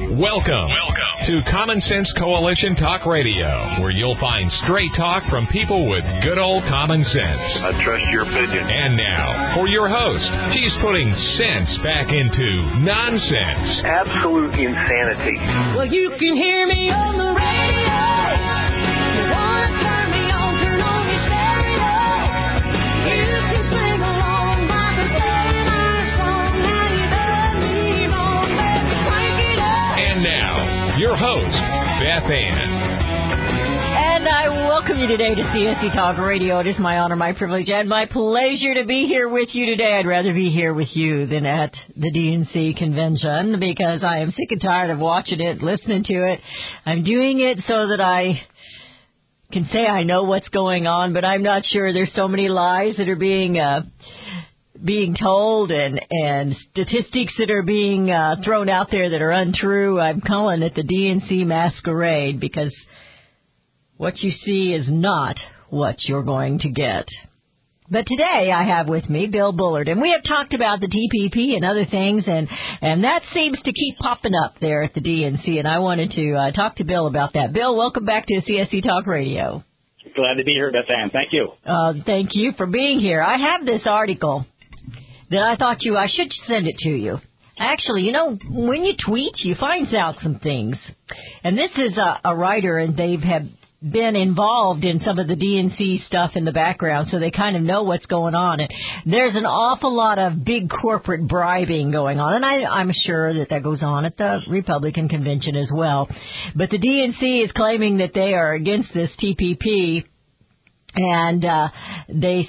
Welcome to Common Sense Coalition Talk Radio, where you'll find straight talk from people with good old common sense. I trust your opinion. And now, for your host, he's putting sense back into nonsense. Absolute insanity. Well, you can hear me on the radio. You want to turn me on, turn on your stereo. You can sing along by the singing our song. Now you done me wrong, baby, crank it up. And now, your host, Beth Ann. And I welcome you today to CSC Talk Radio. It is my honor, my privilege, and my pleasure to be here with you today. I'd rather be here with you than at the DNC convention because I am sick and tired of watching it, listening to it. I'm doing it so that I can say I know what's going on, but I'm not sure. There's so many lies that are being told and statistics that are being thrown out there that are untrue. I'm calling it the DNC masquerade because what you see is not what you're going to get. But today I have with me Bill Bullard, and we have talked about the TPP and other things, and that seems to keep popping up there at the DNC, and I wanted to talk to Bill about that. Bill, welcome back to CSC Talk Radio. Glad to be here, Beth Ann. Thank you. Thank you for being here. I have this article that I thought I should send it to you. Actually, you know, when you tweet, you find out some things. And this is a writer, and they have been involved in some of the DNC stuff in the background, so they kind of know what's going on. And there's an awful lot of big corporate bribing going on, and I'm sure that goes on at the Republican convention as well. But the DNC is claiming that they are against this TPP. And this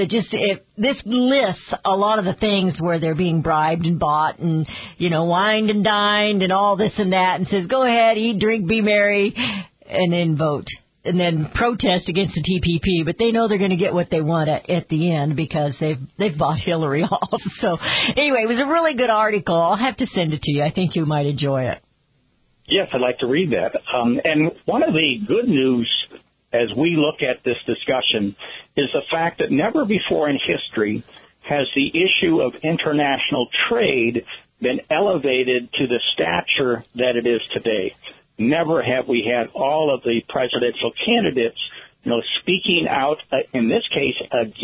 lists a lot of the things where they're being bribed and bought and, you know, wined and dined and all this and that, and says, go ahead, eat, drink, be merry, and then vote. And then protest against the TPP, but they know they're going to get what they want at the end because they've bought Hillary off. So anyway, it was a really good article. I'll have to send it to you. I think you might enjoy it. Yes, I'd like to read that. And one of the good news as we look at this discussion is the fact that never before in history has the issue of international trade been elevated to the stature that it is today. Never have we had all of the presidential candidates, speaking out, in this case,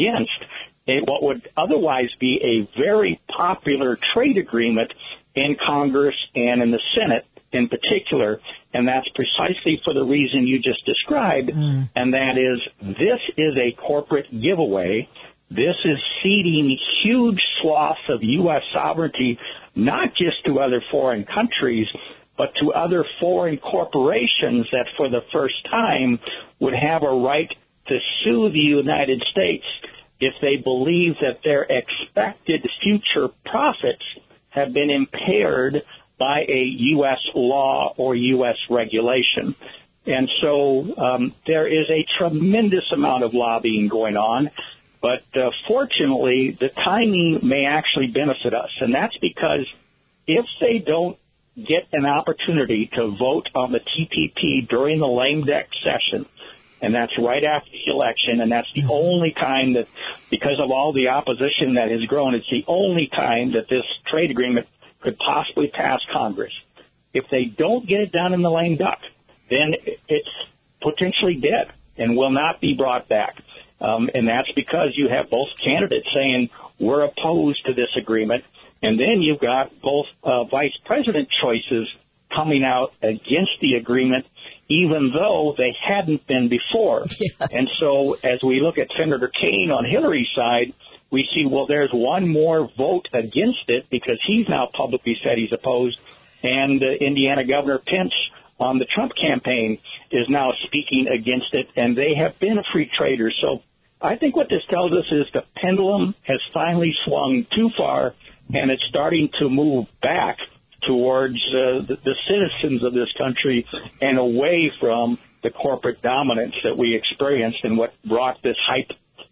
against what would otherwise be a very popular trade agreement in Congress and in the Senate in particular, and that's precisely for the reason you just described, and that is this is a corporate giveaway. This is ceding huge swaths of U.S. sovereignty, not just to other foreign countries, but to other foreign corporations that for the first time would have a right to sue the United States if they believe that their expected future profits have been impaired by a U.S. law or U.S. regulation. And so there is a tremendous amount of lobbying going on, but fortunately the timing may actually benefit us, and that's because if they don't get an opportunity to vote on the TPP during the lame duck session, and that's right after the election, and that's the only time that, because of all the opposition that has grown, it's the only time that this trade agreement could possibly pass Congress. If they don't get it done in the lame duck, then it's potentially dead and will not be brought back. And that's because you have both candidates saying we're opposed to this agreement, and then you've got both vice president choices coming out against the agreement, even though they hadn't been before. Yeah. And so as we look at Senator Kaine on Hillary's side, we see, well, there's one more vote against it because he's now publicly said he's opposed, and Indiana Governor Pence on the Trump campaign is now speaking against it, and they have been free traders. So I think what this tells us is the pendulum has finally swung too far, and it's starting to move back towards the citizens of this country and away from the corporate dominance that we experienced and what brought this hype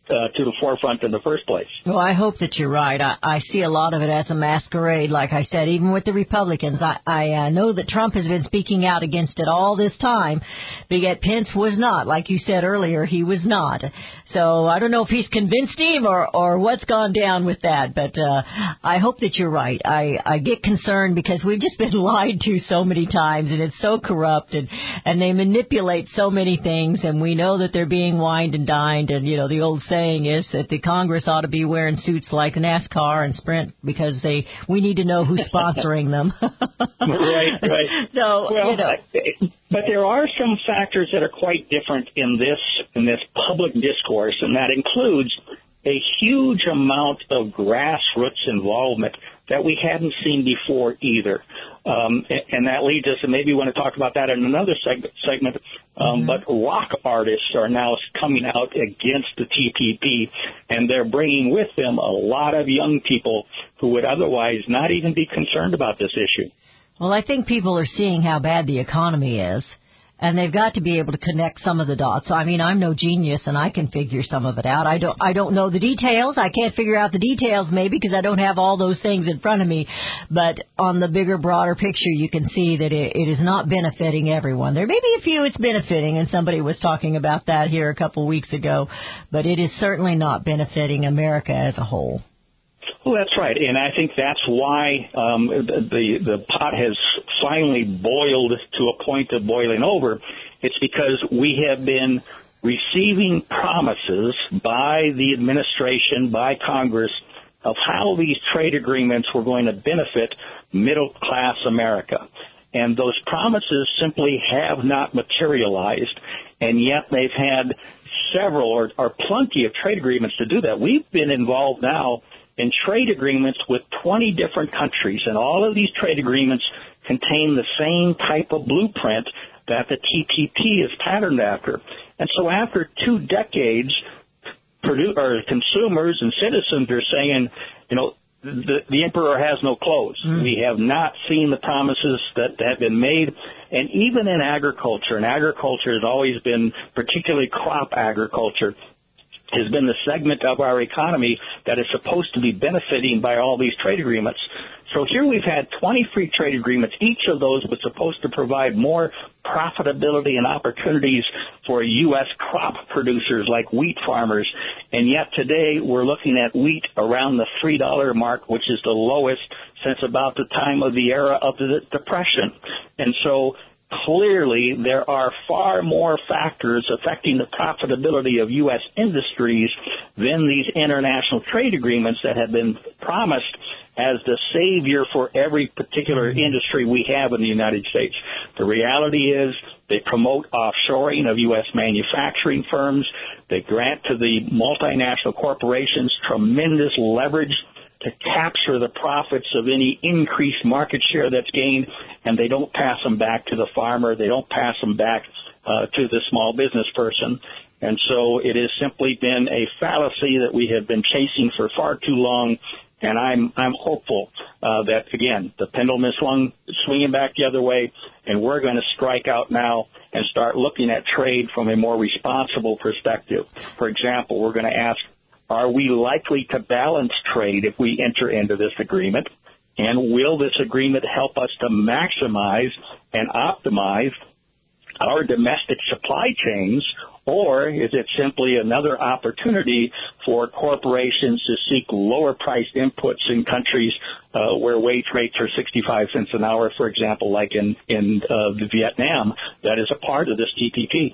to the forefront in the first place. Well, I hope that you're right. I see a lot of it as a masquerade, like I said, even with the Republicans. I know that Trump has been speaking out against it all this time, but yet Pence was not. Like you said earlier, he was not. So I don't know if he's convinced him or what's gone down with that, but I hope that you're right. I get concerned because we've just been lied to so many times, and it's so corrupt, and they manipulate so many things, and we know that they're being wined and dined, and, you know, the old saying is that the Congress ought to be wearing suits like NASCAR and Sprint because we need to know who's sponsoring them. Right. So, well, you know. But there are some factors that are quite different in this public discourse, and that includes a huge amount of grassroots involvement that we hadn't seen before either. And that leads us, and maybe we want to talk about that in another segment, but rock artists are now coming out against the TPP, and they're bringing with them a lot of young people who would otherwise not even be concerned about this issue. Well, I think people are seeing how bad the economy is, and they've got to be able to connect some of the dots. I mean, I'm no genius, and I can figure some of it out. I don't know the details. I can't figure out the details maybe because I don't have all those things in front of me. But on the bigger, broader picture, you can see that it is not benefiting everyone. There may be a few it's benefiting, and somebody was talking about that here a couple weeks ago. But it is certainly not benefiting America as a whole. Well, that's right, and I think that's why the pot has finally boiled to a point of boiling over. It's because we have been receiving promises by the administration, by Congress, of how these trade agreements were going to benefit middle-class America. And those promises simply have not materialized, and yet they've had several or plenty of trade agreements to do that. We've been involved now in trade agreements with 20 different countries, and all of these trade agreements contain the same type of blueprint that the TPP is patterned after. And so after 2 decades, consumers and citizens are saying, you know, the emperor has no clothes. We have not seen the promises that have been made. And even in agriculture, and agriculture has always been, particularly crop agriculture, has been the segment of our economy that is supposed to be benefiting by all these trade agreements. So here we've had 20 free trade agreements. Each of those was supposed to provide more profitability and opportunities for U.S. crop producers like wheat farmers. And yet today we're looking at wheat around the $3 mark, which is the lowest since about the time of the era of the Depression. And so clearly, there are far more factors affecting the profitability of U.S. industries than these international trade agreements that have been promised as the savior for every particular industry we have in the United States. The reality is they promote offshoring of U.S. manufacturing firms. They grant to the multinational corporations tremendous leverage to capture the profits of any increased market share that's gained, and they don't pass them back to the farmer. They don't pass them back to the small business person. And so it has simply been a fallacy that we have been chasing for far too long, and I'm hopeful that, again, the pendulum is swinging back the other way, and we're going to strike out now and start looking at trade from a more responsible perspective. For example, we're going to ask, are we likely to balance trade if we enter into this agreement? And will this agreement help us to maximize and optimize our domestic supply chains, or is it simply another opportunity for corporations to seek lower-priced inputs in countries where wage rates are 65 cents an hour, for example, like in Vietnam, that is a part of this TPP?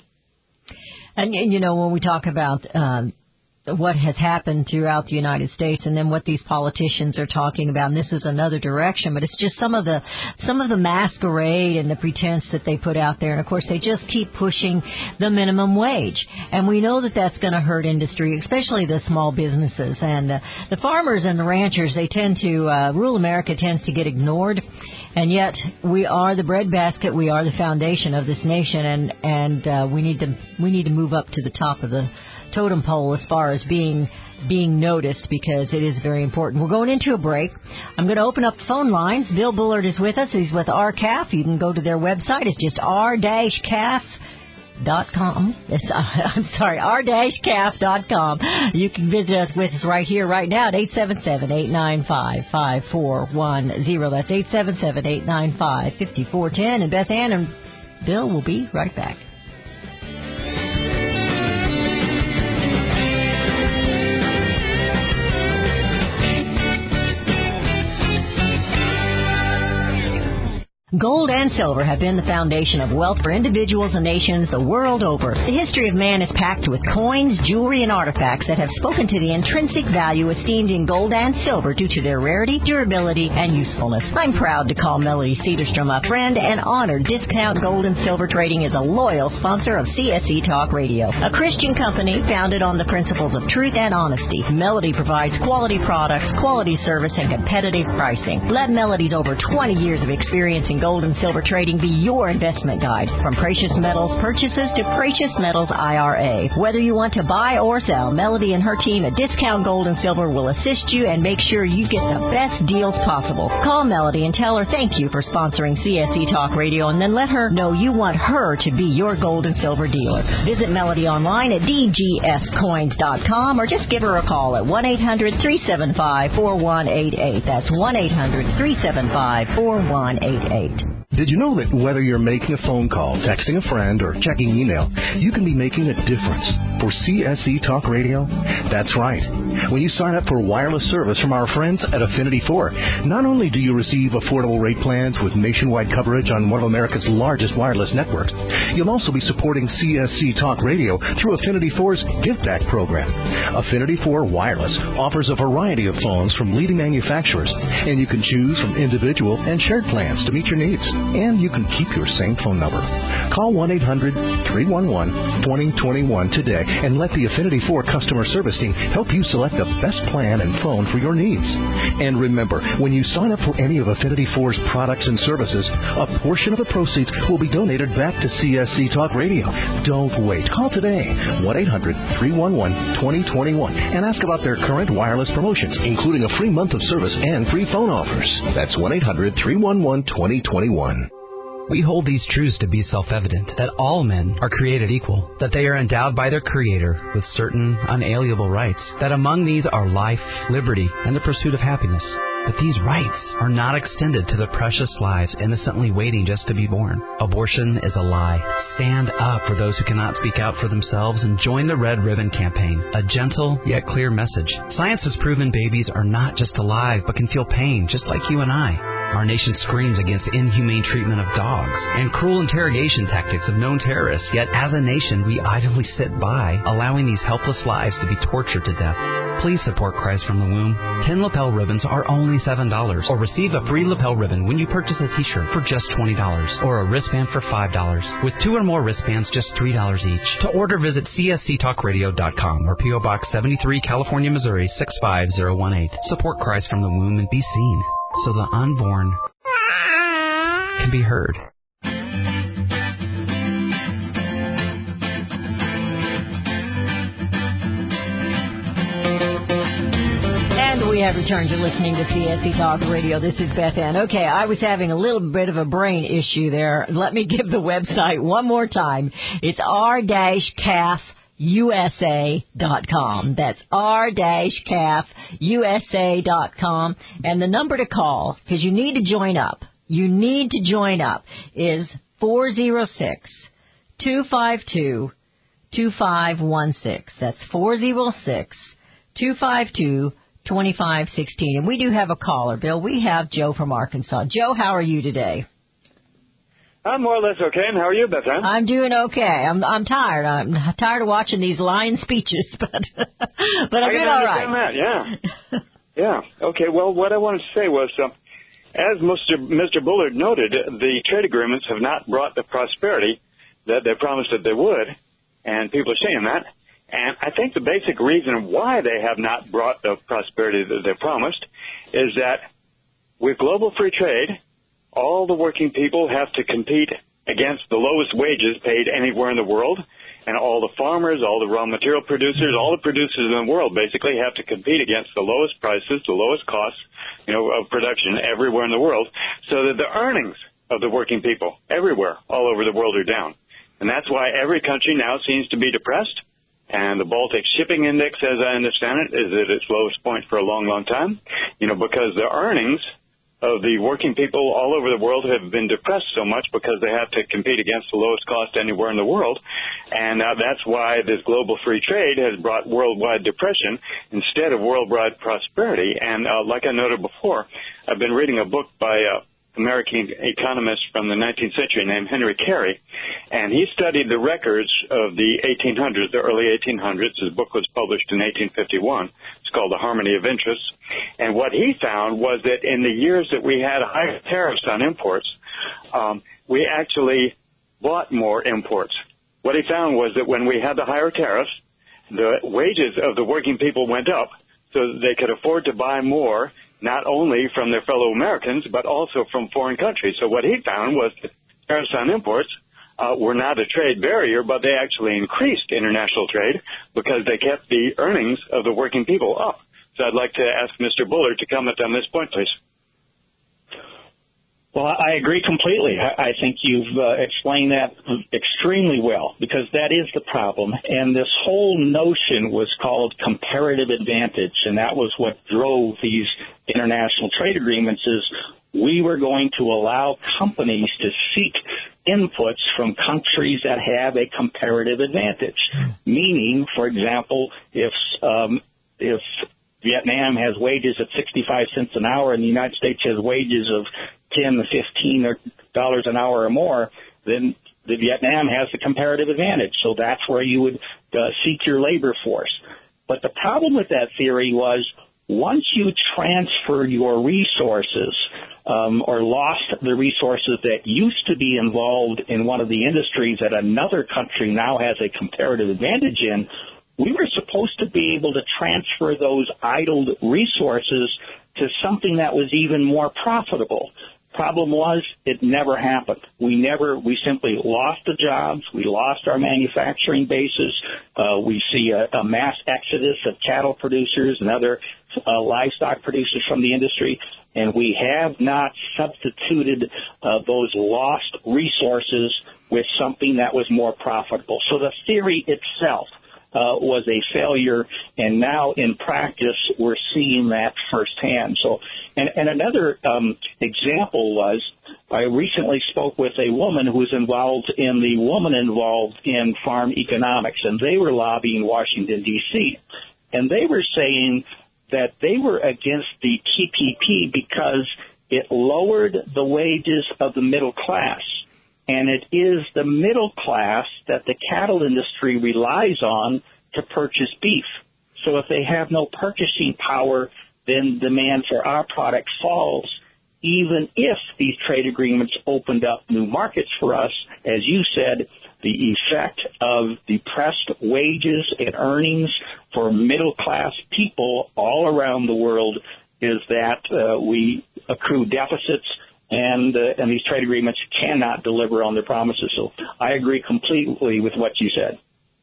And, you know, when we talk about what has happened throughout the United States and then what these politicians are talking about, and this is another direction, but it's just some of the masquerade and the pretense that they put out there. And of course they just keep pushing the minimum wage, and we know that that's going to hurt industry, especially the small businesses. And the farmers and the ranchers, they tend to rural America tends to get ignored, and yet we are the breadbasket, we are the foundation of this nation, and we need to move up to the top of the totem pole as far as being noticed, because it is very important. We're going into a break. I'm going to open up the phone lines. Bill Bullard is with us. He's with RCAF. You can go to their website. It's just r-caf.com. r-calf.com. I'm sorry, r-calf.com. You can visit us with us right here, right now at 877-895-5410. That's 877-895-5410. And Beth Ann and Bill will be right back. Gold and silver have been the foundation of wealth for individuals and nations the world over. The history of man is packed with coins, jewelry, and artifacts that have spoken to the intrinsic value esteemed in gold and silver due to their rarity, durability, and usefulness. I'm proud to call Melody Cedarstrom a friend and honored Discount Gold and Silver Trading is a loyal sponsor of CSE Talk Radio, a Christian company founded on the principles of truth and honesty. Melody provides quality products, quality service, and competitive pricing. Let Melody's over 20 years of experience in gold and silver trading be your investment guide. From precious metals purchases to precious metals IRA. Whether you want to buy or sell, Melody and her team at Discount Gold and Silver will assist you and make sure you get the best deals possible. Call Melody and tell her thank you for sponsoring CSE Talk Radio, and then let her know you want her to be your gold and silver dealer. Visit Melody online at dgscoins.com or just give her a call at 1-800-375-4188. That's 1-800-375-4188. Did you know that whether you're making a phone call, texting a friend, or checking email, you can be making a difference for CSE Talk Radio? That's right. When you sign up for wireless service from our friends at Affinity 4, not only do you receive affordable rate plans with nationwide coverage on one of America's largest wireless networks, you'll also be supporting CSE Talk Radio through Affinity 4's Give Back program. Affinity 4 Wireless offers a variety of phones from leading manufacturers, and you can choose from individual and shared plans to meet your needs. And you can keep your same phone number. Call 1-800-311-2021 today and let the Affinity 4 customer service team help you select the best plan and phone for your needs. And remember, when you sign up for any of Affinity 4's products and services, a portion of the proceeds will be donated back to CSC Talk Radio. Don't wait. Call today, 1-800-311-2021, and ask about their current wireless promotions, including a free month of service and free phone offers. That's 1-800-311-2021. We hold these truths to be self-evident, that all men are created equal, that they are endowed by their Creator with certain unalienable rights, that among these are life, liberty, and the pursuit of happiness. But these rights are not extended to the precious lives innocently waiting just to be born. Abortion is a lie. Stand up for those who cannot speak out for themselves and join the Red Ribbon Campaign, a gentle yet clear message. Science has proven babies are not just alive, but can feel pain just like you and I. Our nation screams against inhumane treatment of dogs and cruel interrogation tactics of known terrorists. Yet as a nation, we idly sit by, allowing these helpless lives to be tortured to death. Please support Christ from the Womb. 10 lapel ribbons are only $7, or receive a free lapel ribbon when you purchase a t-shirt for just $20, or a wristband for $5. With 2 or more wristbands, just $3 each. To order, visit csctalkradio.com or P.O. Box 73, California, Missouri 65018. Support Christ from the Womb and be seen, so the unborn can be heard. And we have returned to listening to CSE Talk Radio. This is Beth Ann. Okay, I was having a little bit of a brain issue there. Let me give the website one more time. It's r-calfusa.com. That's r-calfusa.com. And the number to call, because you need to join up, is 406-252-2516. That's 406-252-2516. And we do have a caller, Bill. We have Joe from Arkansas. Joe, how are you today? I'm more or less okay. And how are you, Beth Ann? I'm doing okay. I'm tired. I'm tired of watching these lying speeches, but I'm doing all right. That, yeah. Yeah. Okay. Well, what I wanted to say was, as Mr. Bullard noted, the trade agreements have not brought the prosperity that they promised that they would, and people are saying that. And I think the basic reason why they have not brought the prosperity that they promised is that with global free trade, all the working people have to compete against the lowest wages paid anywhere in the world, and all the farmers, all the raw material producers, all the producers in the world basically have to compete against the lowest prices, the lowest costs, of production everywhere in the world, so that the earnings of the working people everywhere, all over the world, are down. And that's why every country now seems to be depressed. And the Baltic Shipping Index, as I understand it, is at its lowest point for a long, long time, because the earnings of the working people all over the world have been depressed so much because they have to compete against the lowest cost anywhere in the world. And that's why this global free trade has brought worldwide depression instead of worldwide prosperity. And like I noted before, I've been reading a book by American economist from the 19th century named Henry Carey, and he studied the records of the 1800s, the early 1800s. His book was published in 1851. It's called The Harmony of Interests. And what he found was that in the years that we had higher tariffs on imports, we actually bought more imports. What he found was that when we had the higher tariffs, the wages of the working people went up so that they could afford to buy more, not only from their fellow Americans, but also from foreign countries. So what he found was that tariffs on imports were not a trade barrier, but they actually increased international trade because they kept the earnings of the working people up. So I'd like to ask Mr. Bullard to comment on this point, please. Well, I agree completely. I think you've explained that extremely well, because that is the problem. And this whole notion was called comparative advantage, and that was what drove these international trade agreements, is we were going to allow companies to seek inputs from countries that have a comparative advantage. Meaning, for example, if Vietnam has wages at 65 cents an hour and the United States has wages of $10 to $15 an hour or more, then the Vietnam has the comparative advantage. So that's where you would seek your labor force. But the problem with that theory was once you transfer your resources or lost the resources that used to be involved in one of the industries that another country now has a comparative advantage in, we were supposed to be able to transfer those idled resources to something that was even more profitable. Problem was, it never happened. We simply lost the jobs. We lost our manufacturing bases. We see a mass exodus of cattle producers and other livestock producers from the industry, and we have not substituted those lost resources with something that was more profitable. So the theory itself was a failure, and now in practice we're seeing that firsthand. So, and another example was, I recently spoke with a woman who was involved in farm economics, and they were lobbying Washington, D.C., and they were saying that they were against the TPP because it lowered the wages of the middle class. And it is the middle class that the cattle industry relies on to purchase beef. So if they have no purchasing power, then demand for our product falls, even if these trade agreements opened up new markets for us. As you said, the effect of depressed wages and earnings for middle-class people all around the world is that we accrue deficits, and these trade agreements cannot deliver on their promises. So I agree completely with what you said.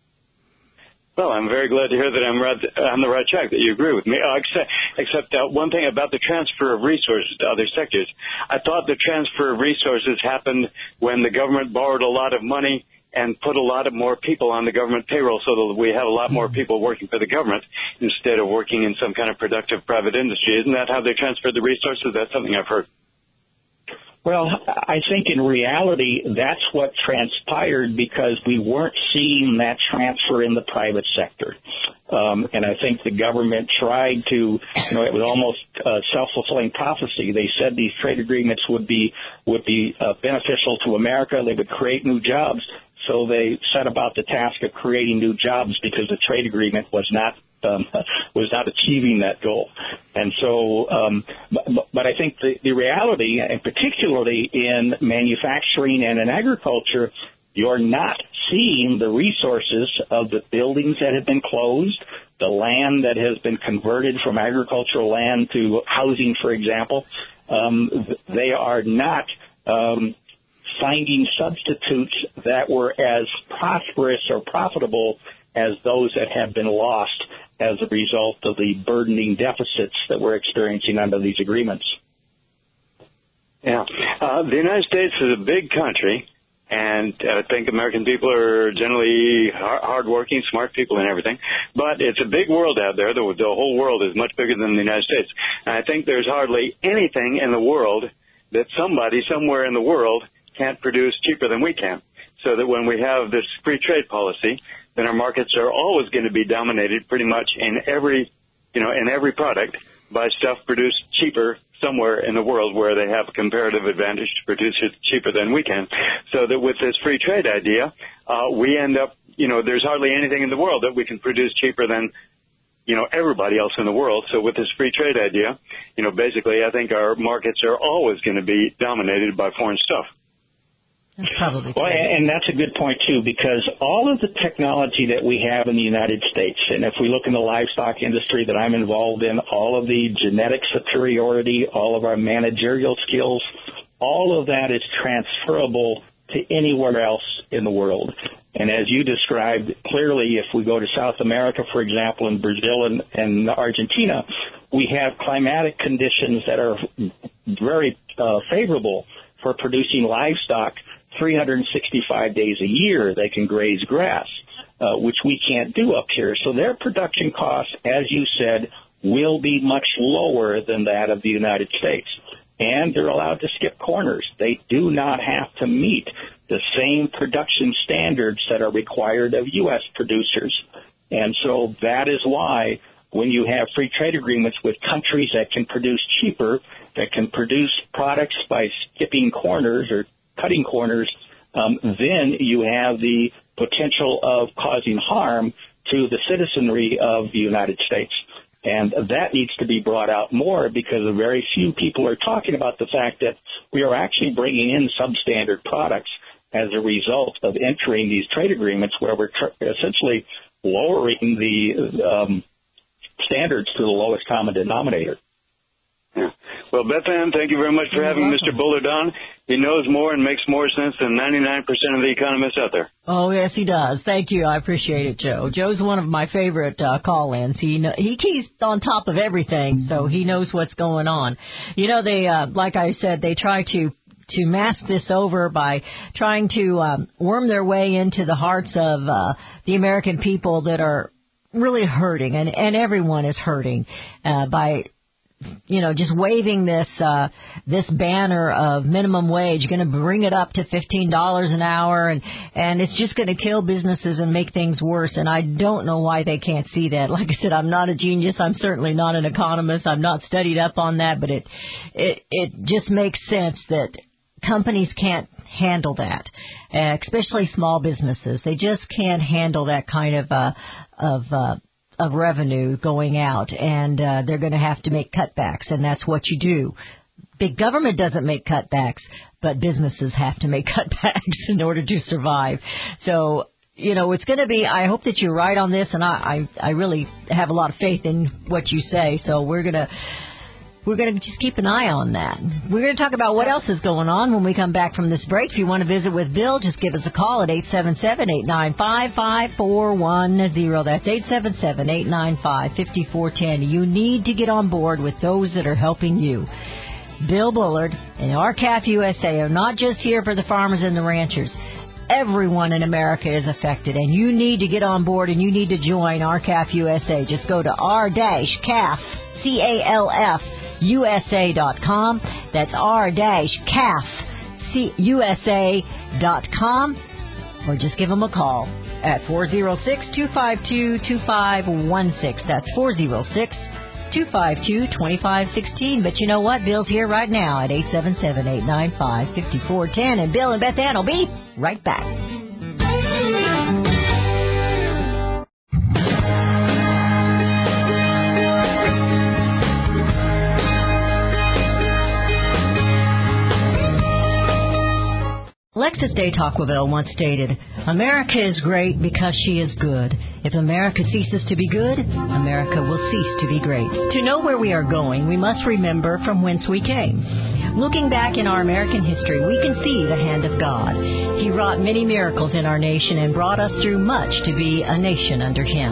Well, I'm very glad to hear that I'm on the right track, that you agree with me. Except one thing about the transfer of resources to other sectors. I thought the transfer of resources happened when the government borrowed a lot of money and put a lot of more people on the government payroll so that we have a lot more people working for the government instead of working in some kind of productive private industry. Isn't that how they transfer the resources? That's something I've heard. Well, I think in reality that's what transpired because we weren't seeing that transfer in the private sector. And I think the government tried to, it was almost a self-fulfilling prophecy. They said these trade agreements would be beneficial to America. They would create new jobs. So they set about the task of creating new jobs because the trade agreement was not achieving that goal. And so, but I think the reality, and particularly in manufacturing and in agriculture, you're not seeing the resources of the buildings that have been closed, the land that has been converted from agricultural land to housing, for example. They are not finding substitutes that were as prosperous or profitable as those that have been lost as a result of the burdening deficits that we're experiencing under these agreements. Yeah. The United States is a big country, And I think American people are generally hardworking, smart people and everything. But it's a big world out there. The whole world is much bigger than the United States. And I think there's hardly anything in the world that somebody somewhere in the world can't produce cheaper than we can. So that when we have this free trade policy, then our markets are always going to be dominated pretty much in every product by stuff produced cheaper somewhere in the world where they have a comparative advantage to produce it cheaper than we can. So that with this free trade idea, we end up, there's hardly anything in the world that we can produce cheaper than, everybody else in the world. So with this free trade idea, basically I think our markets are always going to be dominated by foreign stuff. That's probably true. Well, and that's a good point, too, because all of the technology that we have in the United States, and if we look in the livestock industry that I'm involved in, all of the genetic superiority, all of our managerial skills, all of that is transferable to anywhere else in the world. And as you described, clearly, if we go to South America, for example, in Brazil and Argentina, we have climatic conditions that are very favorable for producing livestock 365 days a year. They can graze grass, which we can't do up here. So their production costs, as you said, will be much lower than that of the United States. And they're allowed to skip corners. They do not have to meet the same production standards that are required of U.S. producers. And so that is why when you have free trade agreements with countries that can produce cheaper, that can produce products by skipping corners or cutting corners, then you have the potential of causing harm to the citizenry of the United States. And that needs to be brought out more because very few people are talking about the fact that we are actually bringing in substandard products as a result of entering these trade agreements where we're essentially lowering the standards to the lowest common denominator. Yeah. Well, Beth Ann, thank you very much for having Mr. Bullard on. He knows more and makes more sense than 99% of the economists out there. Oh, yes, he does. Thank you. I appreciate it, Joe. Joe's one of my favorite call-ins. He keeps on top of everything, so he knows what's going on. They, like I said, they try to mask this over by trying to worm their way into the hearts of the American people that are really hurting, and everyone is hurting by just waving this banner of minimum wage, going to bring it up to $15 an hour, and it's just going to kill businesses and make things worse. And I don't know why they can't see that. Like I said, I'm not a genius. I'm certainly not an economist. I'm not studied up on that, but it just makes sense that companies can't handle that, especially small businesses. They just can't handle that kind of revenue going out, and they're going to have to make cutbacks, and that's what you do. Big government doesn't make cutbacks, but businesses have to make cutbacks in order to survive. So, it's going to be, I hope that you're right on this, and I really have a lot of faith in what you say, so we're going to just keep an eye on that. We're going to talk about what else is going on when we come back from this break. If you want to visit with Bill, just give us a call at 877-895-5410. That's 877-895-5410. You need to get on board with those that are helping you. Bill Bullard and R-CALF USA are not just here for the farmers and the ranchers. Everyone in America is affected, and you need to get on board and you need to join R-CALF USA. Just go to r-calf, C-A-L-F, USA.com. That's r-calf.usa.com, or just give them a call at 406-252-2516. That's 406-252-2516. But you know what? Bill's here right now at 877-895-5410. And Bill and Beth Ann will be right back. Alexis de Tocqueville once stated, "America is great because she is good. If America ceases to be good, America will cease to be great." To know where we are going, we must remember from whence we came. Looking back in our American history, we can see the hand of God. He wrought many miracles in our nation and brought us through much to be a nation under Him.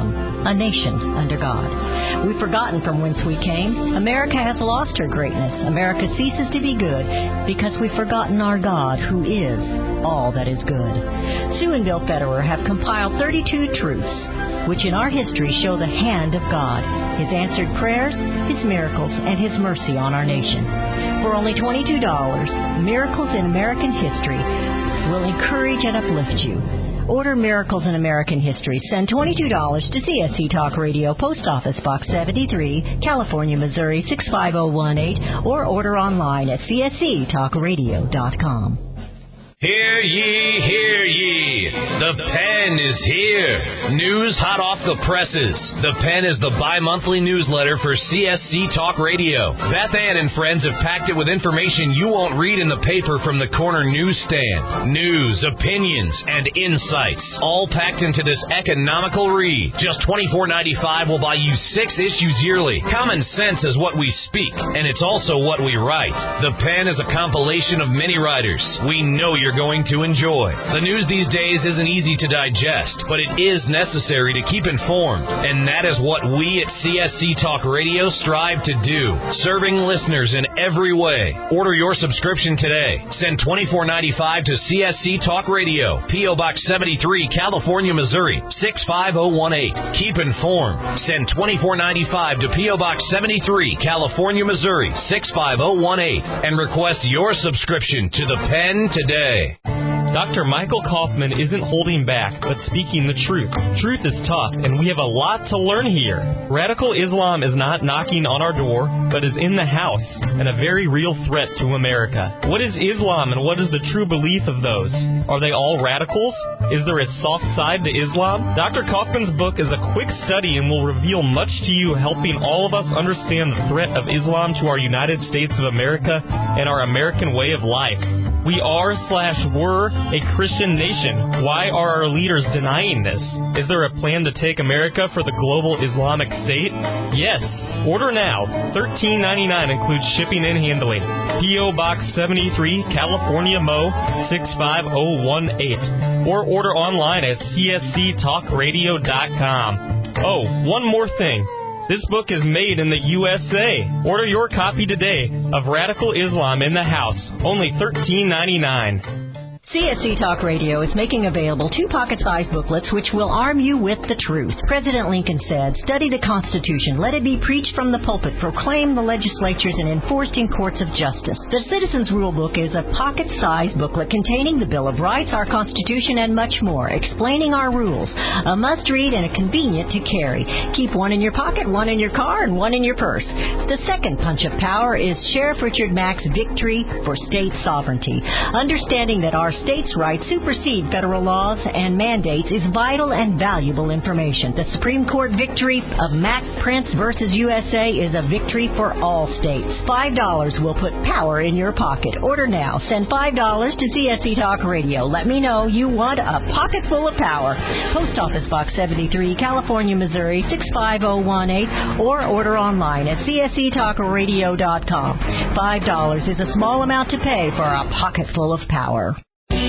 a nation under God. We've forgotten from whence we came. America has lost her greatness. America ceases to be good because we've forgotten our God, who is all that is good. Sue and Bill Federer have compiled 32 truths which in our history show the hand of God, His answered prayers, His miracles, and His mercy on our nation. For only $22, Miracles in American History will encourage and uplift you. Order Miracles in American History. Send $22 to CSC Talk Radio, Post Office Box 73, California, Missouri 65018, or order online at csctalkradio.com. Hear ye, hear ye. The Pen is here. News hot off the presses. The Pen is the bi-monthly newsletter for CSC Talk Radio. Beth Ann and friends have packed it with information you won't read in the paper from the corner newsstand. News, opinions, and insights, all packed into this economical read. Just $24.95 will buy you 6 issues yearly. Common sense is what we speak, and it's also what we write. The Pen is a compilation of many writers we know you're going to enjoy. The news these days isn't easy to digest, but it is necessary to keep informed, and that is what we at CSC Talk Radio strive to do, serving listeners in every way. Order your subscription today. Send $24.95 to CSC Talk Radio, P.O. Box 73, California, Missouri 65018. Keep informed. Send $24.95 to P.O. Box 73, California, Missouri 65018, and request your subscription to the Pen today. Dr. Michael Kaufman isn't holding back, but speaking the truth. Truth is tough, and we have a lot to learn here. Radical Islam is not knocking on our door, but is in the house, and a very real threat to America. What is Islam, and what is the true belief of those? Are they all radicals? Is there a soft side to Islam? Dr. Kaufman's book is a quick study and will reveal much to you, helping all of us understand the threat of Islam to our United States of America and our American way of life. We are/were a Christian nation. Why are our leaders denying this? Is there a plan to take America for the global Islamic state? Yes. Order now. $13.99 includes shipping and handling. P.O. Box 73, California, Mo 65018. Or order online at csctalkradio.com. Oh, one more thing. This book is made in the USA. Order your copy today of Radical Islam in the House. Only $13.99. CSC Talk Radio is making available 2 pocket-sized booklets which will arm you with the truth. President Lincoln said, "Study the Constitution. Let it be preached from the pulpit, proclaimed in the legislatures, and enforced in courts of justice." The Citizens Rule Book is a pocket-sized booklet containing the Bill of Rights, our Constitution, and much more, explaining our rules. A must-read and a convenient to carry. Keep one in your pocket, one in your car, and one in your purse. The second punch of power is Sheriff Richard Mack's Victory for State Sovereignty. Understanding that our states' rights supersede federal laws and mandates is vital and valuable information. The Supreme Court victory of Mack Prince versus USA is a victory for all states. $5 will put power in your pocket. Order now. Send $5 to CSC Talk Radio. Let me know you want a pocket full of power. Post Office Box 73, California, Missouri 65018, or order online at csctalkradio.com. $5 is a small amount to pay for a pocket full of power.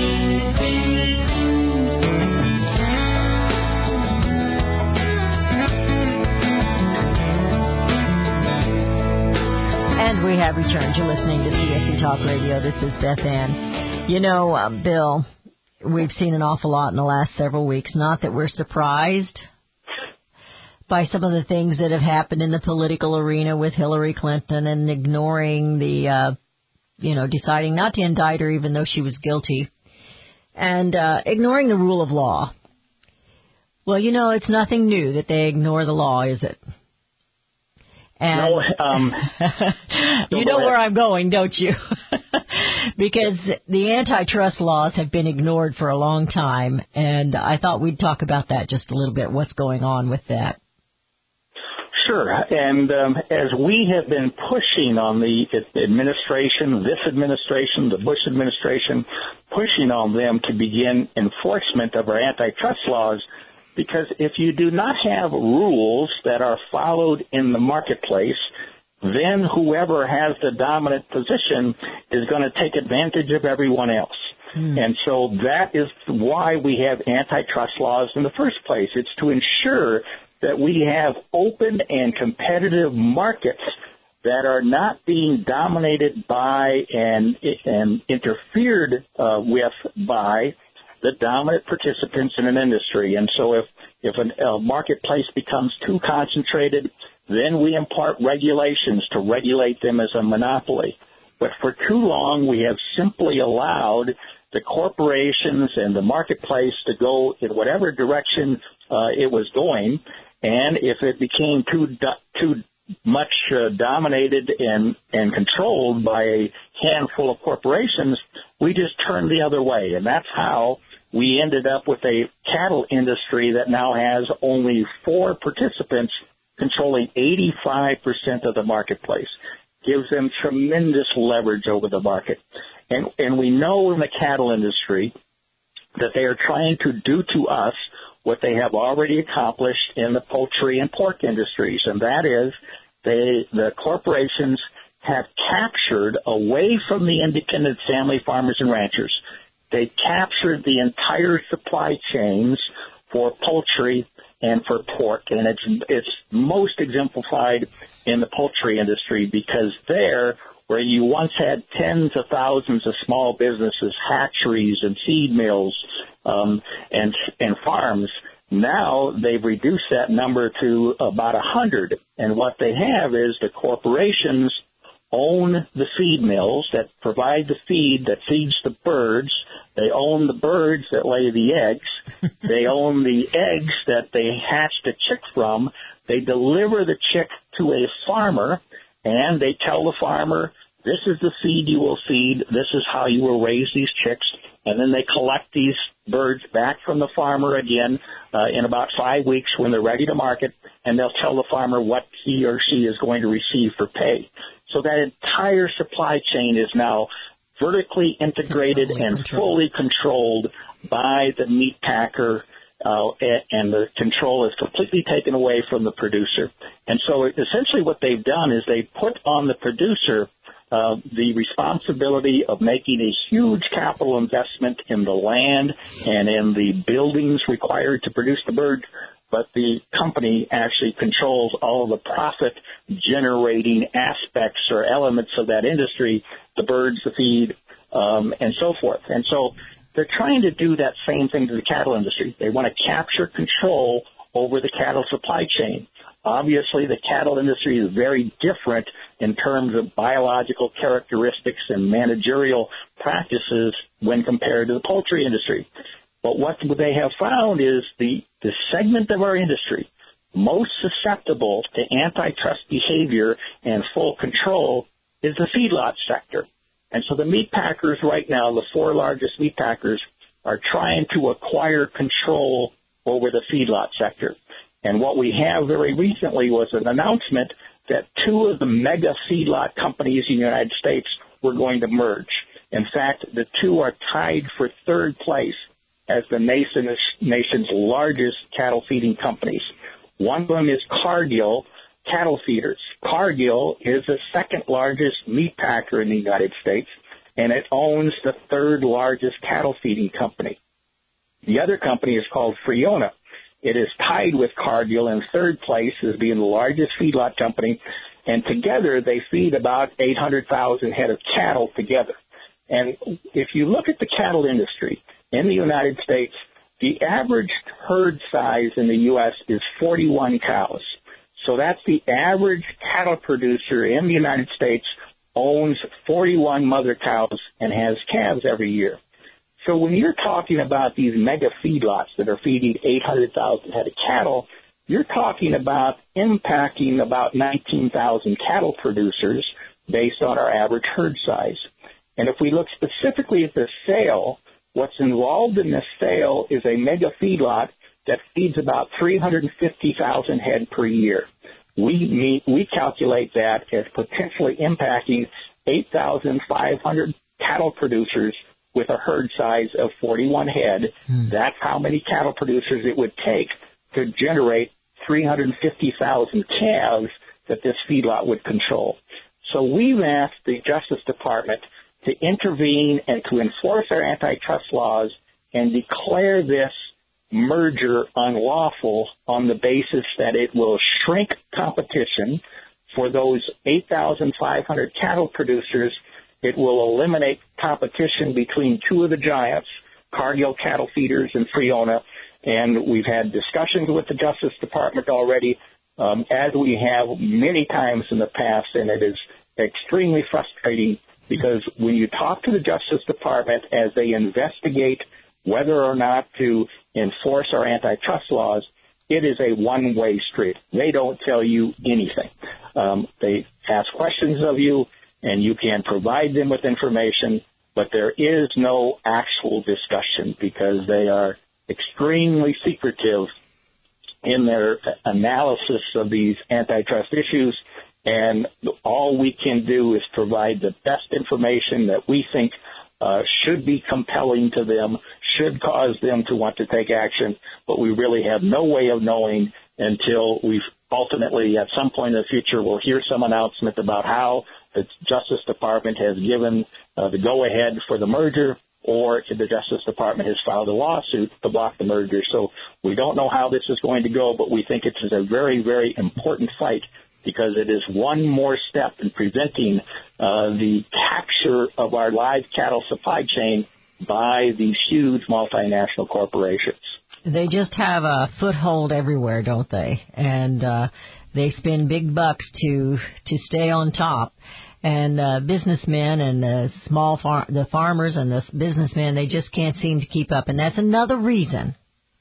And we have returned. You're listening to CSC Talk Radio. This is Beth Ann. You know, Bill, we've seen an awful lot in the last several weeks. Not that we're surprised by some of the things that have happened in the political arena with Hillary Clinton and ignoring the, deciding not to indict her even though she was guilty, and ignoring the rule of law. Well, it's nothing new that they ignore the law, is it? And no, you know where I'm going, don't you? Because the antitrust laws have been ignored for a long time, and I thought we'd talk about that just a little bit, what's going on with that. Sure. And as we have been pushing on the administration, this administration, the Bush administration, pushing on them to begin enforcement of our antitrust laws, because if you do not have rules that are followed in the marketplace, then whoever has the dominant position is going to take advantage of everyone else. And so that is why we have antitrust laws in the first place. It's to ensure that we have open and competitive markets that are not being dominated by and interfered with by the dominant participants in an industry. And so if a marketplace becomes too concentrated, then we impart regulations to regulate them as a monopoly. But for too long, we have simply allowed the corporations and the marketplace to go in whatever direction it was going. And if it became too much dominated and controlled by a handful of corporations, we just turned the other way. And that's how we ended up with a cattle industry that now has only 4 participants controlling 85% of the marketplace. Gives them tremendous leverage over the market. And we know in the cattle industry that they are trying to do to us what they have already accomplished in the poultry and pork industries, and that is the corporations have captured, away from the independent family farmers and ranchers, they captured the entire supply chains for poultry and for pork, and it's most exemplified in the poultry industry, because there, where you once had tens of thousands of small businesses, hatcheries and feed mills and farms, now they've reduced that number to about 100. And what they have is the corporations own the feed mills that provide the feed that feeds the birds. They own the birds that lay the eggs. They own the eggs that they hatch the chick from. They deliver the chick to a farmer, and they tell the farmer, this is the feed you will feed, this is how you will raise these chicks, and then they collect these birds back from the farmer again in about 5 weeks when they're ready to market, and they'll tell the farmer what he or she is going to receive for pay. So that entire supply chain is now vertically integrated and fully controlled by the meat packer, and the control is completely taken away from the producer. And so essentially what they've done is they put on the producer the responsibility of making a huge capital investment in the land and in the buildings required to produce the bird, but the company actually controls all of the profit-generating aspects or elements of that industry, the birds, the feed, and so forth. And so they're trying to do that same thing to the cattle industry. They want to capture control over the cattle supply chain. Obviously, the cattle industry is very different in terms of biological characteristics and managerial practices when compared to the poultry industry. But what they have found is the segment of our industry most susceptible to antitrust behavior and full control is the feedlot sector. And so the meat packers right now, the 4 largest meat packers, are trying to acquire control over the feedlot sector. And what we have very recently was an announcement that 2 of the mega feedlot companies in the United States were going to merge. In fact, the 2 are tied for 3rd place as the nation's largest cattle feeding companies. One of them is Cargill Cattle Feeders. Cargill is the 2nd largest meat packer in the United States, and it owns the 3rd largest cattle feeding company. The other company is called Friona. It is tied with Cargill in 3rd place as being the largest feedlot company, and together they feed about 800,000 head of cattle together. And if you look at the cattle industry in the United States, the average herd size in the U.S. is 41 cows. So that's the average cattle producer in the United States owns 41 mother cows and has calves every year. So when you're talking about these mega feedlots that are feeding 800,000 head of cattle, you're talking about impacting about 19,000 cattle producers based on our average herd size. And if we look specifically at the sale, what's involved in this sale is a mega feedlot that feeds about 350,000 head per year. We calculate that as potentially impacting 8,500 cattle producers with a herd size of 41 head. That's how many cattle producers it would take to generate 350,000 calves that this feedlot would control. So we've asked the Justice Department to intervene and to enforce our antitrust laws and declare this merger unlawful on the basis that it will shrink competition for those 8,500 cattle producers. It will eliminate competition between two of the giants, Cargill Cattle Feeders and Friona, and we've had discussions with the Justice Department already, as we have many times in the past, and it is extremely frustrating because when you talk to the Justice Department as they investigate whether or not to enforce our antitrust laws, it is a one-way street. They don't tell you anything. They ask questions of you, and you can provide them with information, but there is no actual discussion because they are extremely secretive in their analysis of these antitrust issues, and all we can do is provide the best information that we think should be compelling to them, should cause them to want to take action, but we really have no way of knowing until we've ultimately, at some point in the future, we'll hear some announcement about how the Justice Department has given the go-ahead for the merger, or the Justice Department has filed a lawsuit to block the merger. So we don't know how this is going to go, but we think it is a very, very important fight because it is one more step in preventing the capture of our live cattle supply chain by these huge multinational corporations. They just have a foothold everywhere, don't they? And they spend big bucks to stay on top. And businessmen and the farmers and the businessmen, they just can't seem to keep up. And that's another reason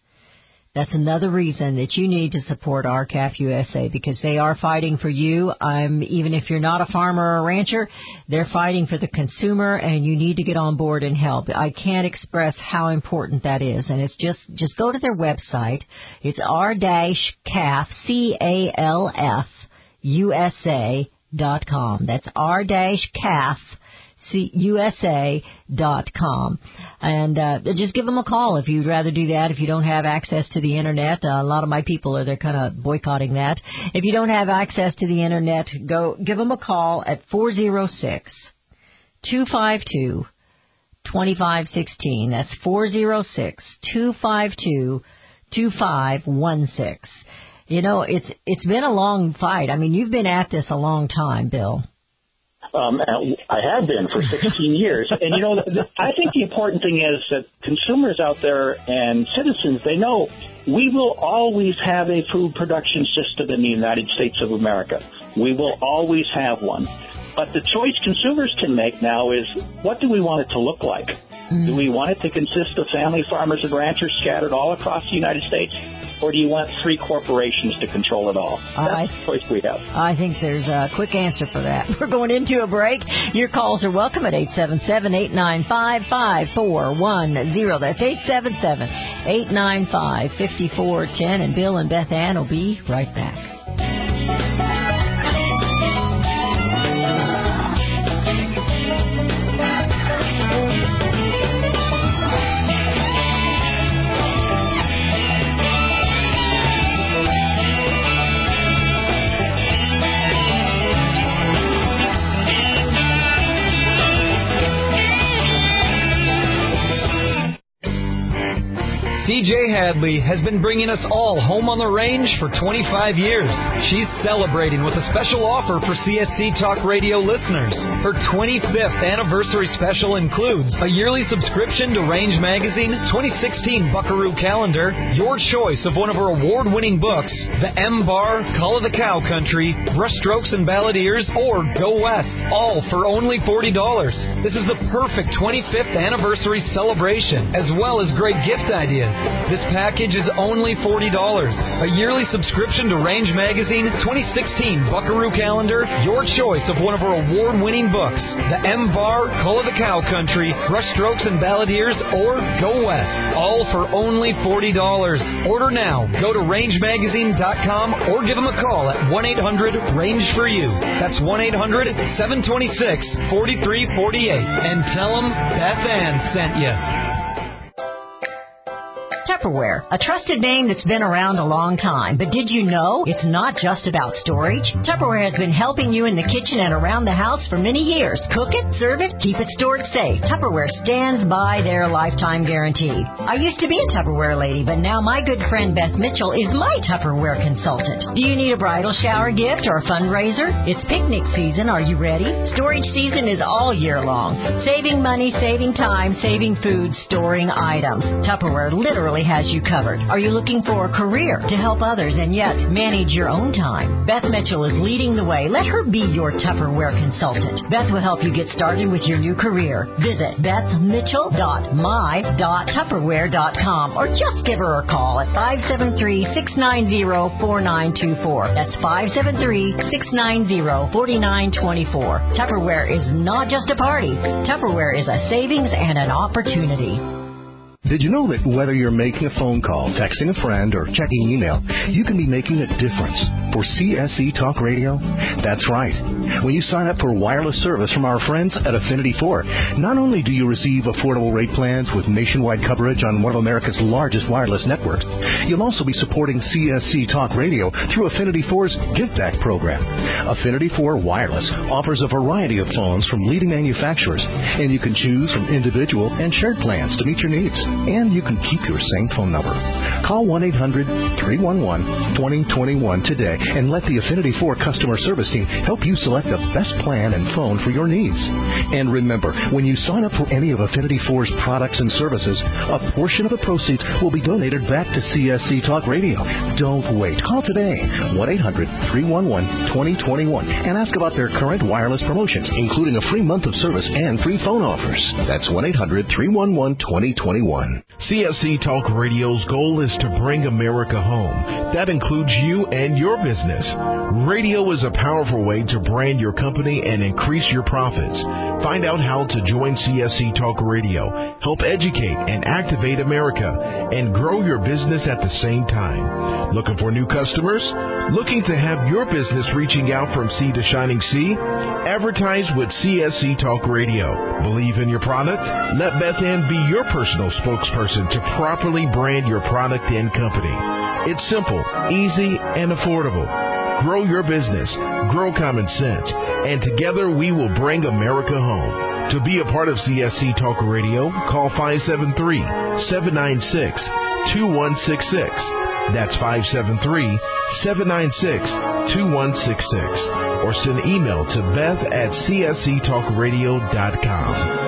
that you need to support RCAF USA, because they are fighting for you. Even if you're not a farmer or a rancher, they're fighting for the consumer, and you need to get on board and help. I can't express how important that is. And it's just go to their website. It's r-calf, CALF, That's r-calf, USA.com. And just give them a call if you'd rather do that. If you don't have access to the Internet, a lot of my people they're kind of boycotting that. If you don't have access to the Internet, go give them a call at 406-252-2516. That's 406-252-2516. You know, it's been a long fight. I mean, you've been at this a long time, Bill. I have been for 16 years. And, you know, I think the important thing is that consumers out there and citizens, they know we will always have a food production system in the United States of America. We will always have one. But the choice consumers can make now is, what do we want it to look like? Do we want it to consist of family farmers and ranchers scattered all across the United States? Or do you want three corporations to control it all? That's the choice we have. I think there's a quick answer for that. We're going into a break. Your calls are welcome at 877-895-5410. That's 877-895-5410. And Bill and Beth Ann will be right back. DJ Hadley has been bringing us all home on the range for 25 years. She's celebrating with a special offer for CSC Talk Radio listeners. Her 25th anniversary special includes a yearly subscription to Range Magazine, 2016 Buckaroo Calendar, your choice of one of her award-winning books, The M-Bar, Call of the Cow Country, Brushstrokes and Balladeers, or Go West, all for only $40. This is the perfect 25th anniversary celebration, as well as great gift ideas. This package is only $40. A yearly subscription to Range Magazine, 2016 Buckaroo Calendar, your choice of one of our award-winning books, The M-Bar, Call of the Cow Country, Brushstrokes and Balladeers, or Go West, all for only $40. Order now. Go to rangemagazine.com or give them a call at 1-800-RANGE-FOR-YOU. That's 1-800-726-4348. And tell them Beth Ann sent you. Tupperware, a trusted name that's been around a long time. But did you know it's not just about storage? Tupperware has been helping you in the kitchen and around the house for many years. Cook it, serve it, keep it stored safe. Tupperware stands by their lifetime guarantee. I used to be a Tupperware lady, but now my good friend Beth Mitchell is my Tupperware consultant. Do you need a bridal shower gift or a fundraiser? It's picnic season. Are you ready? Storage season is all year long. Saving money, saving time, saving food, storing items. Tupperware literally has you covered. Are you looking for a career to help others and yet manage your own time? Beth Mitchell is leading the way. Let her be your Tupperware consultant. Beth will help you get started with your new career. Visit bethmitchell.my.tupperware.com or just give her a call at 573-690-4924. That's 573-690-4924. Tupperware is not just a party. Tupperware is a savings and an opportunity. Did you know that whether you're making a phone call, texting a friend, or checking email, you can be making a difference for CSC Talk Radio? That's right. When you sign up for wireless service from our friends at Affinity 4, not only do you receive affordable rate plans with nationwide coverage on one of America's largest wireless networks, you'll also be supporting CSC Talk Radio through Affinity 4's Give Back program. Affinity 4 Wireless offers a variety of phones from leading manufacturers, and you can choose from individual and shared plans to meet your needs. And you can keep your same phone number. Call 1-800-311-2021 today and let the Affinity 4 customer service team help you select the best plan and phone for your needs. And remember, when you sign up for any of Affinity 4's products and services, a portion of the proceeds will be donated back to CSC Talk Radio. Don't wait. Call today, 1-800-311-2021, and ask about their current wireless promotions, including a free month of service and free phone offers. That's 1-800-311-2021. CSC Talk Radio's goal is to bring America home. That includes you and your business. Radio is a powerful way to brand your company and increase your profits. Find out how to join CSC Talk Radio, help educate and activate America, and grow your business at the same time. Looking for new customers? Looking to have your business reaching out from sea to shining sea? Advertise with CSC Talk Radio. Believe in your product? Let Beth Ann be your personal spokesperson to properly brand your product and company. It's simple, easy, and affordable. Grow your business, grow common sense, and together we will bring America home. To be a part of CSC Talk Radio, call 573-796-2166. That's 573-796-2166. Or send email to beth@csctalkradio.com.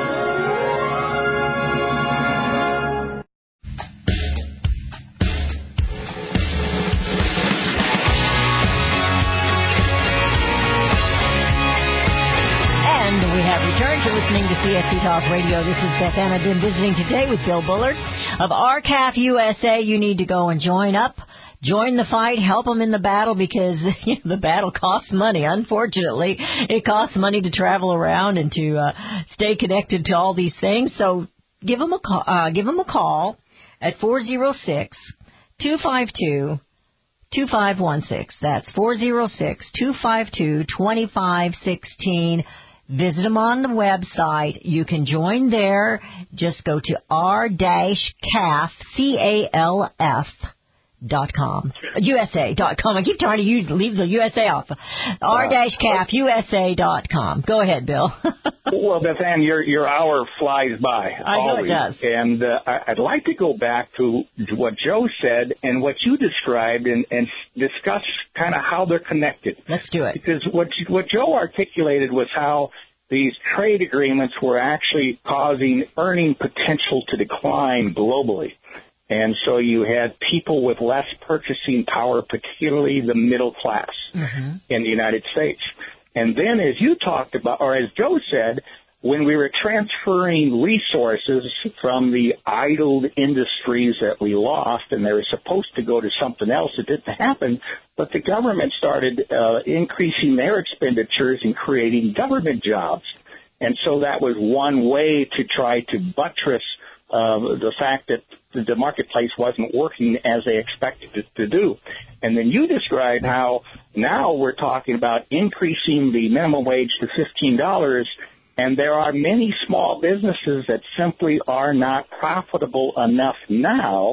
CSC Talk Radio. This is Beth Ann. I've been visiting today with Bill Bullard of RCAF USA. You need to go and join up. Join the fight. Help them in the battle because the battle costs money. Unfortunately, it costs money to travel around and to stay connected to all these things. So give them a call. Give them a call at 406-252-2516. That's 406-252-2516. Visit them on the website. You can join there. Just go to r-calf, CALF.com. USA.com. I keep trying to leave the USA off. r-calfusa.com. Go ahead, Bill. Well, Beth Ann, your hour flies by. I know always. it does. And I'd like to go back to what Joe said and what you described and discuss kind of how they're connected. Let's do it. Because what Joe articulated was how these trade agreements were actually causing earning potential to decline globally. And so you had people with less purchasing power, particularly the middle class in the United States. And then as you talked about, or as Joe said, when we were transferring resources from the idled industries that we lost and they were supposed to go to something else, it didn't happen, but the government started increasing their expenditures and creating government jobs. And so that was one way to try to buttress the fact that the marketplace wasn't working as they expected it to do. And then you described how now we're talking about increasing the minimum wage to $15, and there are many small businesses that simply are not profitable enough now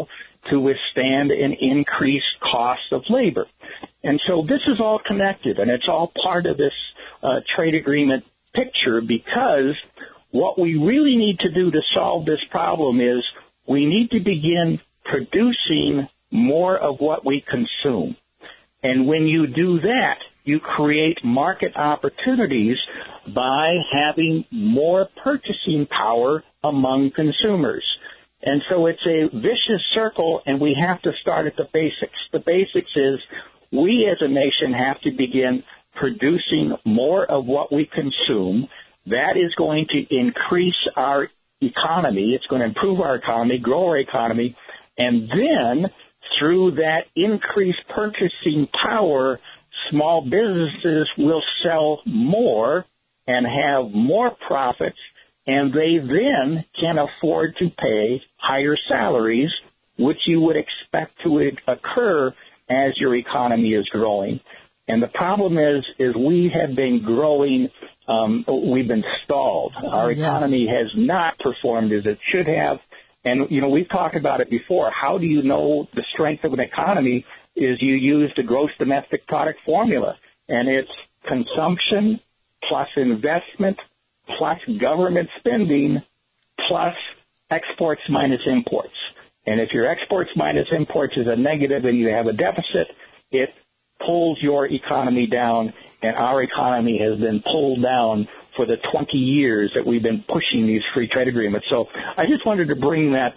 to withstand an increased cost of labor. And so this is all connected, and it's all part of this trade agreement picture, because what we really need to do to solve this problem is we need to begin producing more of what we consume. And when you do that, you create market opportunities by having more purchasing power among consumers. And so it's a vicious circle, and we have to start at the basics. The basics is we as a nation have to begin producing more of what we consume. That is going to increase our economy. It's going to improve our economy, grow our economy, and then through that increased purchasing power, small businesses will sell more and have more profits, and they then can afford to pay higher salaries, which you would expect to occur as your economy is growing. And the problem is we have been growing, we've been stalled. Our economy has not performed as it should have. And, you know, we've talked about it before. How do you know the strength of an economy is you use the gross domestic product formula. And it's consumption plus investment plus government spending plus exports minus imports. And if your exports minus imports is a negative and you have a deficit, it pulls your economy down, and our economy has been pulled down for the 20 years that we've been pushing these free trade agreements. So I just wanted to bring the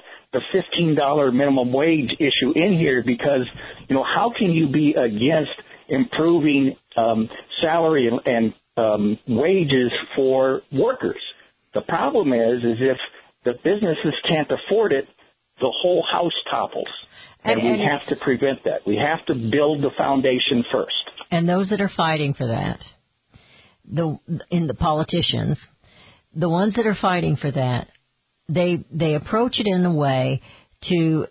$15 minimum wage issue in here because, you know, how can you be against improving salary and wages for workers? The problem is if the businesses can't afford it, the whole house topples. And we have to prevent that. We have to build the foundation first. And those that are fighting for that, in the politicians, the ones that are fighting for that, they approach it in a way to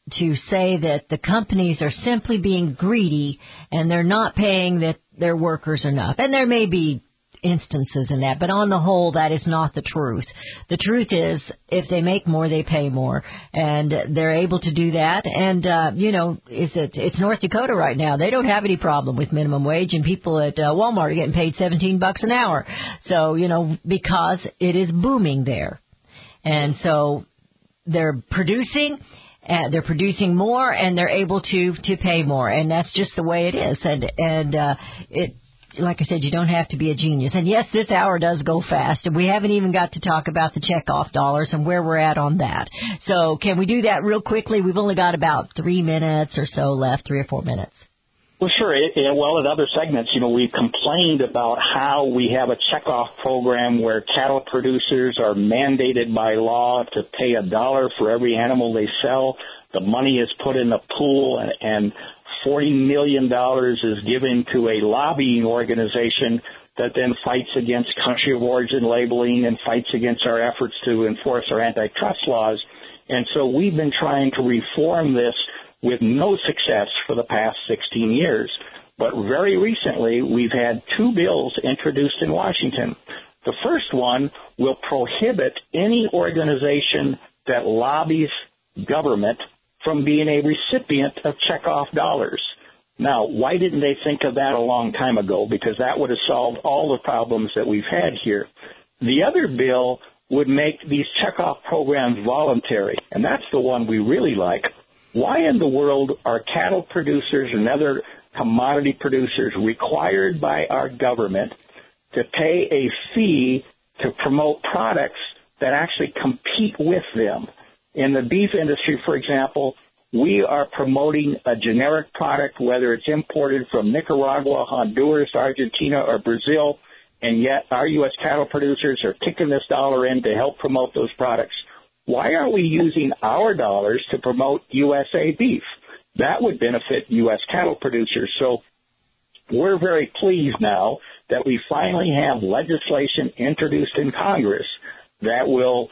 say that the companies are simply being greedy and they're not paying their workers enough. And there may be instances in that, but on the whole, that is not the truth. The truth is, if they make more, they pay more, and they're able to do that. And you know, it's North Dakota right now. They don't have any problem with minimum wage, and people at Walmart are getting paid $17 an hour. So, you know, because it is booming there, and so they're producing. They're producing more, and they're able to pay more, and that's just the way it is. And it. Like I said, you don't have to be a genius. And yes, this hour does go fast, and we haven't even got to talk about the checkoff dollars and where we're at on that. So can we do that real quickly? We've only got about 3 minutes or so left, 3 or 4 minutes. Well, sure. Well, in other segments, you know, we've complained about how we have a checkoff program where cattle producers are mandated by law to pay $1 for every animal they sell. The money is put in a pool, and $40 million is given to a lobbying organization that then fights against country of origin labeling and fights against our efforts to enforce our antitrust laws. And so we've been trying to reform this with no success for the past 16 years. But very recently, we've had 2 bills introduced in Washington. The first one will prohibit any organization that lobbies government from being a recipient of checkoff dollars. Now, why didn't they think of that a long time ago? Because that would have solved all the problems that we've had here. The other bill would make these checkoff programs voluntary, and that's the one we really like. Why in the world are cattle producers and other commodity producers required by our government to pay a fee to promote products that actually compete with them? In the beef industry, for example, we are promoting a generic product, whether it's imported from Nicaragua, Honduras, Argentina, or Brazil, and yet our U.S. cattle producers are kicking this dollar in to help promote those products. Why aren't we using our dollars to promote USA beef? That would benefit U.S. cattle producers. So we're very pleased now that we finally have legislation introduced in Congress that will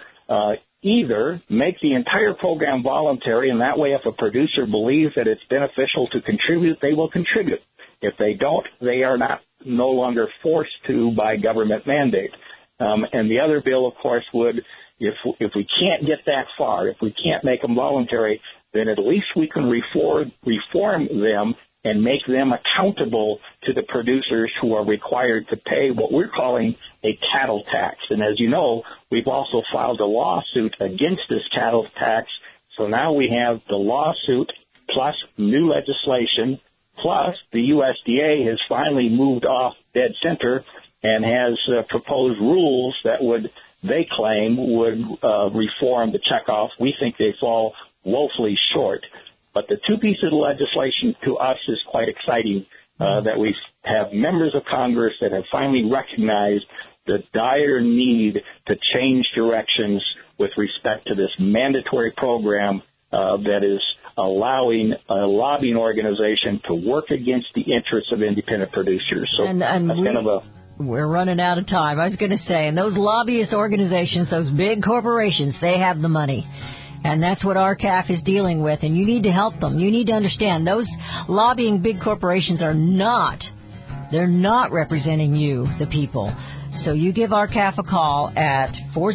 either make the entire program voluntary, and that way if a producer believes that it's beneficial to contribute, they will contribute. If they don't, they are no longer forced to by government mandate. And the other bill, of course, would, if we can't get that far, if we can't make them voluntary, then at least we can reform them and make them accountable to the producers who are required to pay what we're calling a cattle tax. And as you know, we've also filed a lawsuit against this cattle tax. So now we have the lawsuit plus new legislation, plus the USDA has finally moved off dead center and has proposed rules that they claim would reform the checkoff. We think they fall woefully short. But the two pieces of legislation to us is quite exciting, that we have members of Congress that have finally recognized the dire need to change directions with respect to this mandatory program that is allowing a lobbying organization to work against the interests of independent producers. So we're running out of time. I was going to say, and those lobbyist organizations, those big corporations, they have the money. And that's what RCAF is dealing with, and you need to help them. You need to understand those lobbying big corporations they're not representing you, the people. So you give RCAF a call at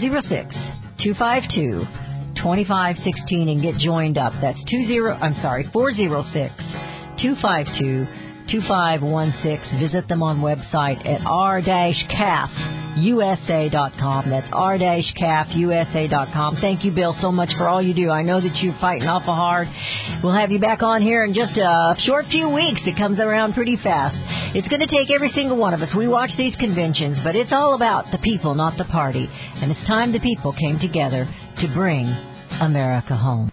406-252-2516 and get joined up. That's 406-252-2516. Visit them on website at r-caf.usa.com. That's r-caf.usa.com. Thank you, Bill, so much for all you do. I know that you're fighting awful hard. We'll have you back on here in just a short few weeks. It comes around pretty fast. It's going to take every single one of us. We watch these conventions, but it's all about the people, not the party. And it's time the people came together to bring America home.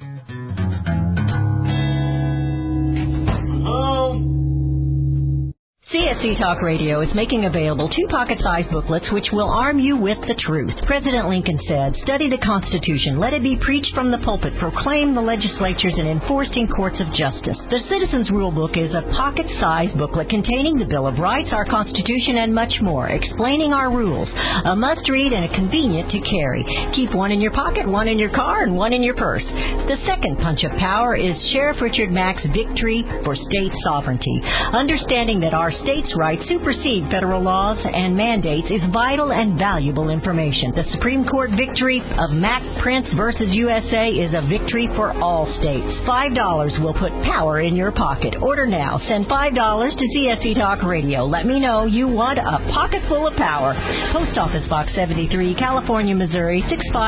CSC Talk Radio is making available 2 pocket-sized booklets which will arm you with the truth. President Lincoln said, "Study the Constitution. Let it be preached from the pulpit, proclaimed the legislatures, and enforced in courts of justice." The Citizens Rule Book is a pocket-sized booklet containing the Bill of Rights, our Constitution, and much more, explaining our rules. A must-read and a convenient to carry. Keep one in your pocket, one in your car, and one in your purse. The second punch of power is Sheriff Richard Mack's Victory for State Sovereignty. Understanding that our states' rights supersede federal laws and mandates is vital and valuable information. The Supreme Court victory of Mack Prince versus USA is a victory for all states. $5 will put power in your pocket. Order now. Send $5 to CSC Talk Radio. Let me know you want a pocket full of power. Post Office Box 73, California, Missouri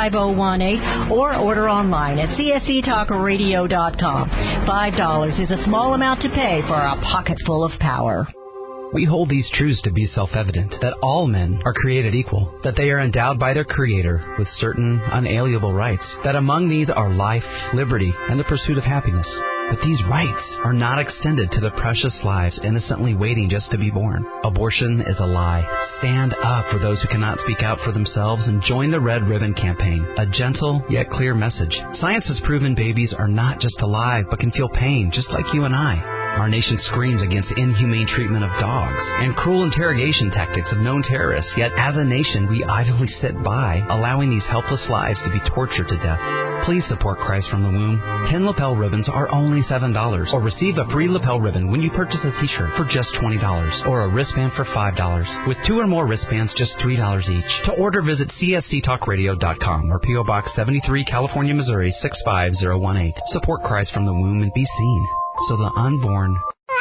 65018, or order online at csctalkradio.com. $5 is a small amount to pay for a pocket full of power. We hold these truths to be self-evident, that all men are created equal, that they are endowed by their Creator with certain unalienable rights, that among these are life, liberty, and the pursuit of happiness. But these rights are not extended to the precious lives innocently waiting just to be born. Abortion is a lie. Stand up for those who cannot speak out for themselves and join the Red Ribbon Campaign, a gentle yet clear message. Science has proven babies are not just alive, but can feel pain just like you and I. Our nation screams against inhumane treatment of dogs and cruel interrogation tactics of known terrorists. Yet as a nation, we idly sit by, allowing these helpless lives to be tortured to death. Please support Christ from the Womb. 10 lapel ribbons are only $7, or receive a free lapel ribbon when you purchase a t-shirt for just $20, or a wristband for $5. With 2 or more wristbands, just $3 each. To order, visit csctalkradio.com or P.O. Box 73, California, Missouri 65018. Support Christ from the Womb and be seen, so the unborn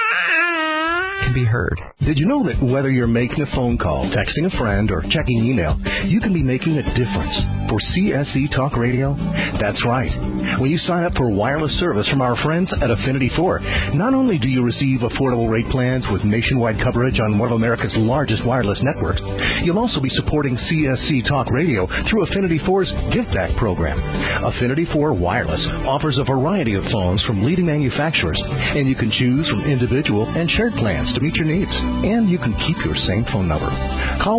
can be heard. Did you know that whether you're making a phone call, texting a friend, or checking email, you can be making a difference for CSC Talk Radio? That's right. When you sign up for wireless service from our friends at Affinity 4, not only do you receive affordable rate plans with nationwide coverage on one of America's largest wireless networks, you'll also be supporting CSC Talk Radio through Affinity 4's Give Back program. Affinity 4 Wireless offers a variety of phones from leading manufacturers, and you can choose from individual and shared plans to meet your needs. And you can keep your same phone number. Call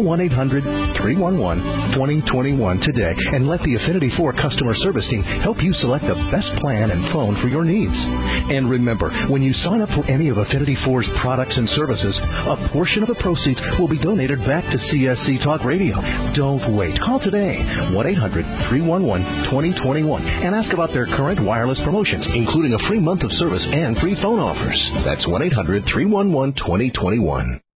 1-800-311-2021 today and let the Affinity 4 customer service team help you select the best plan and phone for your needs. And remember, when you sign up for any of Affinity 4's products and services, a portion of the proceeds will be donated back to CSC Talk Radio. Don't wait. Call today, 1-800-311-2021, and ask about their current wireless promotions, including a free month of service and free phone offers. That's 1-800-311-2021.